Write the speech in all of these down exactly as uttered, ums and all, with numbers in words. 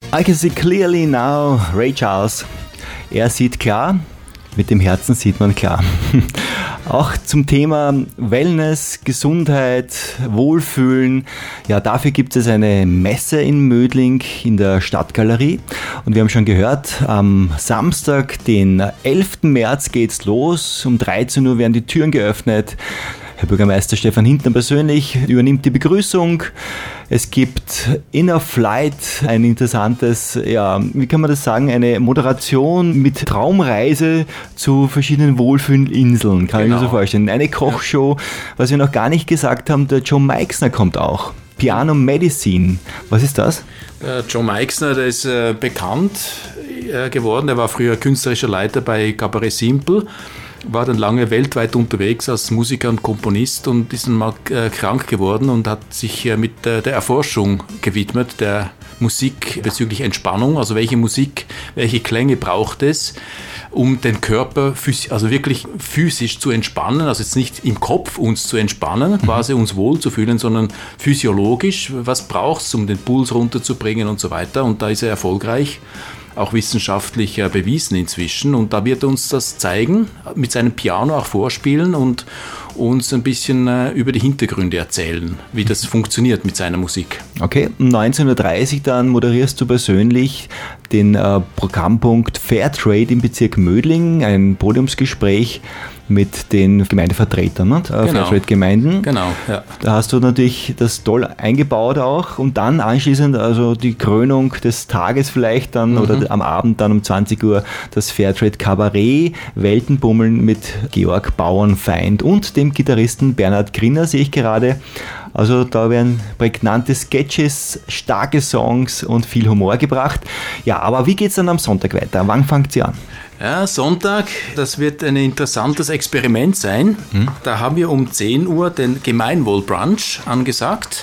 I can see clearly now, Ray Charles. Er sieht klar, mit dem Herzen sieht man klar. Auch zum Thema Wellness, Gesundheit, Wohlfühlen. Ja, dafür gibt es eine Messe in Mödling in der Stadtgalerie. Und wir haben schon gehört, am Samstag, den elften März geht's los. Um dreizehn Uhr werden die Türen geöffnet. Herr Bürgermeister Stefan Hintner persönlich übernimmt die Begrüßung. Es gibt Inner Flight, ein interessantes, ja, wie kann man das sagen, eine Moderation mit Traumreise zu verschiedenen Wohlfühlinseln, kann genau. ich mir so vorstellen. Eine Kochshow, ja. Was wir noch gar nicht gesagt haben, der Joe Meixner kommt auch. Piano Medicine, was ist das? Äh, Joe Meixner, der ist äh, bekannt äh, geworden, er war früher künstlerischer Leiter bei Cabaret Simple. War dann lange weltweit unterwegs als Musiker und Komponist und ist dann mal äh, krank geworden und hat sich äh, mit äh, der Erforschung gewidmet, der Musik bezüglich Entspannung, also welche Musik, welche Klänge braucht es, um den Körper phys- also wirklich physisch zu entspannen, also jetzt nicht im Kopf uns zu entspannen, mhm. quasi uns wohlzufühlen, sondern physiologisch, was braucht es, um den Puls runterzubringen und so weiter, und da ist er erfolgreich. Auch wissenschaftlich äh, bewiesen inzwischen, und da wird er uns das zeigen, mit seinem Piano auch vorspielen und uns ein bisschen äh, über die Hintergründe erzählen, wie das funktioniert mit seiner Musik. Okay, um neunzehn Uhr dreißig dann moderierst du persönlich den äh, Programmpunkt Fairtrade im Bezirk Mödling, ein Podiumsgespräch mit den Gemeindevertretern, ne? Genau. Fairtrade-Gemeinden. Genau, ja. Da hast du natürlich das toll eingebaut auch, und dann anschließend also die Krönung des Tages vielleicht dann, mhm. oder am Abend dann um zwanzig Uhr das Fairtrade-Kabarett, Weltenbummeln mit Georg Bauernfeind und dem Gitarristen Bernhard Grinner, sehe ich gerade. Also da werden prägnante Sketches, starke Songs und viel Humor gebracht. Ja, aber wie geht es dann am Sonntag weiter? Wann fängt sie an? Ja, Sonntag, das wird ein interessantes Experiment sein. Hm. Da haben wir um zehn Uhr den Gemeinwohlbrunch angesagt.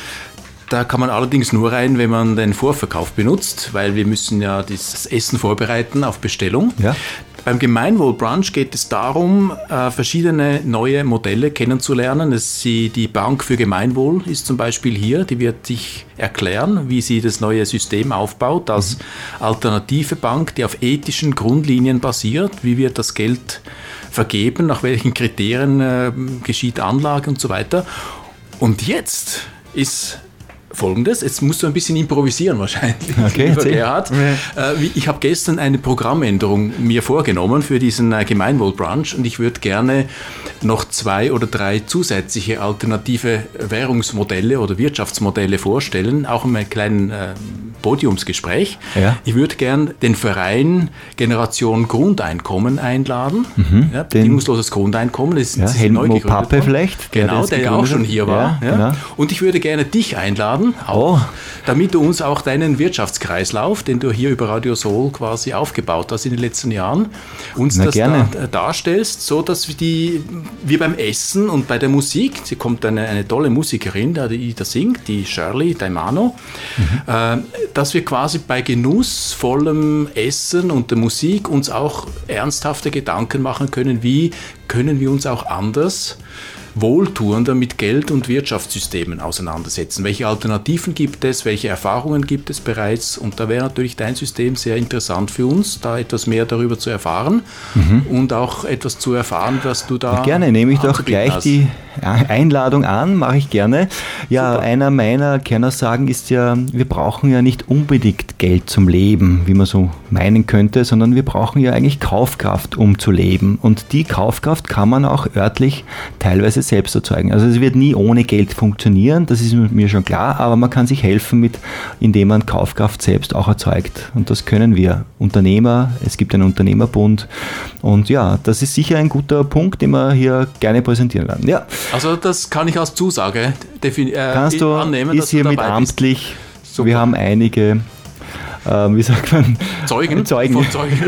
Da kann man allerdings nur rein, wenn man den Vorverkauf benutzt, weil wir müssen ja das Essen vorbereiten auf Bestellung. Ja. Beim Gemeinwohlbrunch geht es darum, verschiedene neue Modelle kennenzulernen. Es, die Bank für Gemeinwohl ist zum Beispiel hier, die wird sich erklären, wie sie das neue System aufbaut, als alternative Bank, die auf ethischen Grundlinien basiert. Wie wird das Geld vergeben, nach welchen Kriterien äh, geschieht Anlage und so weiter. Und jetzt ist Folgendes, jetzt musst du ein bisschen improvisieren wahrscheinlich, okay, lieber Gerhard. Ja. Ich habe gestern eine Programmänderung mir vorgenommen für diesen Gemeinwohlbrunch, und ich würde gerne noch zwei oder drei zusätzliche alternative Währungsmodelle oder Wirtschaftsmodelle vorstellen, auch in einem kleinen äh, Podiumsgespräch. Ja. Ich würde gern den Verein Generation Grundeinkommen einladen, mhm, ja, bedingungsloses Grundeinkommen. Das, ja, das Helmut Pappe vielleicht. Genau, der, der ja auch schon hier war. Ja, ja. Genau. Und ich würde gerne dich einladen, auch, oh. damit du uns auch deinen Wirtschaftskreislauf, den du hier über Radio Soul quasi aufgebaut hast in den letzten Jahren, uns Na, das da, darstellst, so dass wir, die, wir beim Essen und bei der Musik, sie kommt eine, eine tolle Musikerin, die da singt, die Shirley Daimano, mhm. äh, dass wir quasi bei genussvollem Essen und der Musik uns auch ernsthafte Gedanken machen können, wie können wir uns auch anders wohltuender mit Geld- und Wirtschaftssystemen auseinandersetzen. Welche Alternativen gibt es, welche Erfahrungen gibt es bereits? Und da wäre natürlich dein System sehr interessant für uns, da etwas mehr darüber zu erfahren, mhm. und auch etwas zu erfahren, was du da... Ja, gerne, nehme ich doch gleich hast. Die Einladung an, mache ich gerne. Ja, Super. Einer meiner Kernaussagen ist ja, wir brauchen ja nicht unbedingt Geld zum Leben, wie man so meinen könnte, sondern wir brauchen ja eigentlich Kaufkraft, um zu leben. Und die Kaufkraft kann man auch örtlich teilweise selbst erzeugen. Also es wird nie ohne Geld funktionieren, das ist mir schon klar, aber man kann sich helfen, mit, indem man Kaufkraft selbst auch erzeugt. Und das können wir. Unternehmer, es gibt einen Unternehmerbund, und ja, das ist sicher ein guter Punkt, den wir hier gerne präsentieren werden. Ja. Also das kann ich als Zusage defini- äh, Kannst du, annehmen, ist hiermit amtlich. Wir haben einige, äh, wie sagt man? Zeugen? Zeugen. Von Zeugen.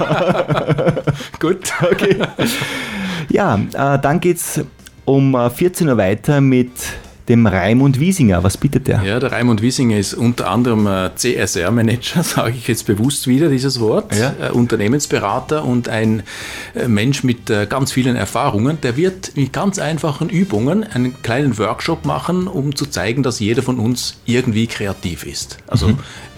Ja. Gut, okay. Ja, äh, dann geht's um vierzehn Uhr weiter mit dem Raimund Wiesinger. Was bittet der? Ja, der Raimund Wiesinger ist unter anderem C S R-Manager, sage ich jetzt bewusst wieder dieses Wort, ja. äh, Unternehmensberater und ein äh, Mensch mit äh, ganz vielen Erfahrungen. Der wird mit ganz einfachen Übungen einen kleinen Workshop machen, um zu zeigen, dass jeder von uns irgendwie kreativ ist. Also mhm.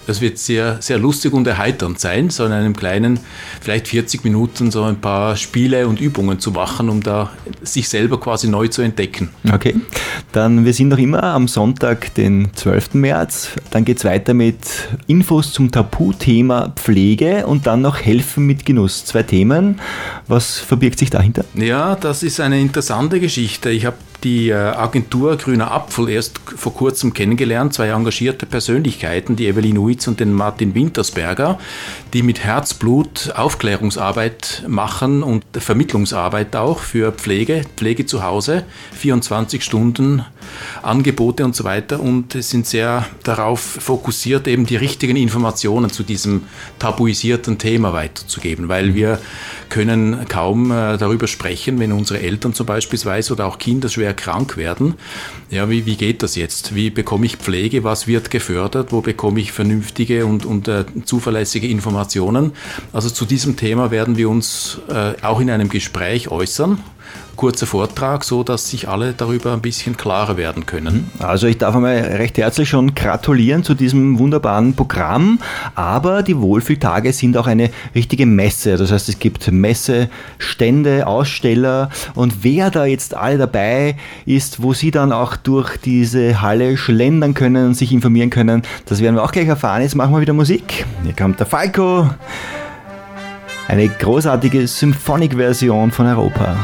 Das wird sehr, sehr lustig und erheiternd sein, so in einem kleinen, vielleicht vierzig Minuten so ein paar Spiele und Übungen zu machen, um da sich selber quasi neu zu entdecken. Okay, dann wir sind noch immer am Sonntag, den zwölften März. Dann geht es weiter mit Infos zum Tabuthema Pflege und dann noch Helfen mit Genuss. Zwei Themen. Was verbirgt sich dahinter? Ja, das ist eine interessante Geschichte. Ich habe die Agentur Grüner Apfel erst vor kurzem kennengelernt, zwei engagierte Persönlichkeiten, die Evelyn Uitz und den Martin Wintersberger, die mit Herzblut Aufklärungsarbeit machen und Vermittlungsarbeit auch für Pflege, Pflege zu Hause, vierundzwanzig Stunden Angebote und so weiter, und sind sehr darauf fokussiert, eben die richtigen Informationen zu diesem tabuisierten Thema weiterzugeben, weil wir können kaum äh, darüber sprechen, wenn unsere Eltern zum Beispiel oder auch Kinder schwer krank werden. Ja, wie, wie geht das jetzt? Wie bekomme ich Pflege? Was wird gefördert? Wo bekomme ich vernünftige und, und äh, zuverlässige Informationen? Also zu diesem Thema werden wir uns äh, auch in einem Gespräch äußern. Kurzer Vortrag, so dass sich alle darüber ein bisschen klarer werden können. Also ich darf einmal recht herzlich schon gratulieren zu diesem wunderbaren Programm, aber die Wohlfühltage sind auch eine richtige Messe. Das heißt, es gibt Messestände, Aussteller, und wer da jetzt alle dabei ist, wo Sie dann auch durch diese Halle schlendern können und sich informieren können, das werden wir auch gleich erfahren. Jetzt machen wir wieder Musik. Hier kommt der Falco. Eine großartige Symphonic-Version von Europa.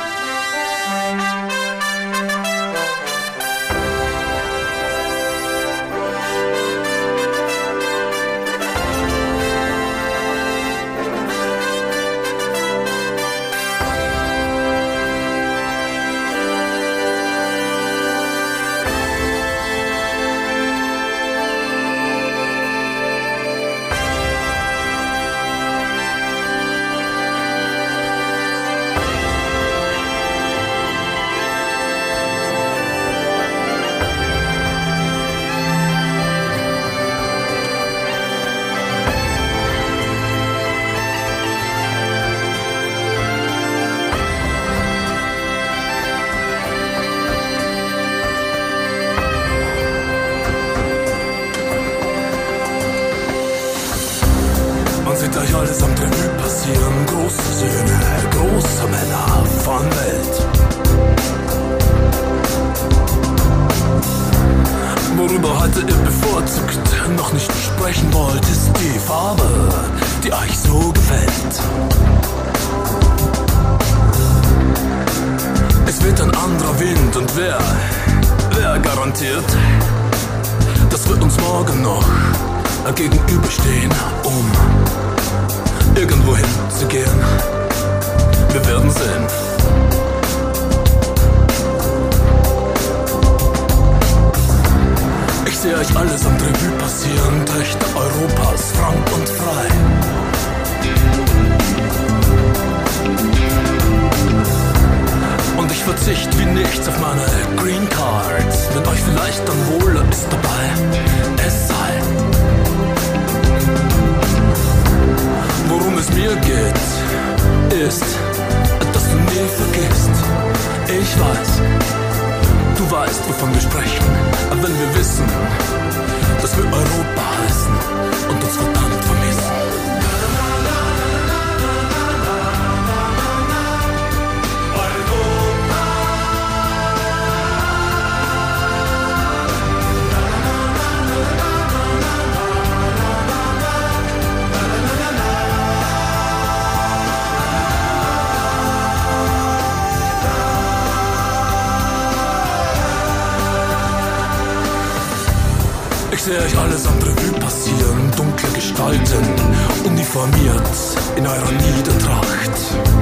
Ich sehe euch alles am Revue passieren, dunkle Gestalten, uniformiert in eurer Niedertracht.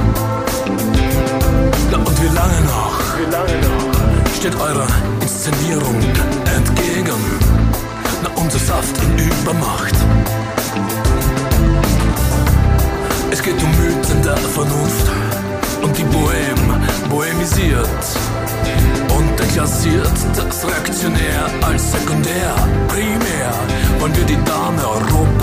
Na und wie lange noch, wie lange noch steht eurer Inszenierung entgegen? Na, unser Saft in Übermacht. Es geht um Mythen der Vernunft und die Bohème bohemisiert und deklassiert das reaktionär als sekundär. Primär wollen wir die Dame Europa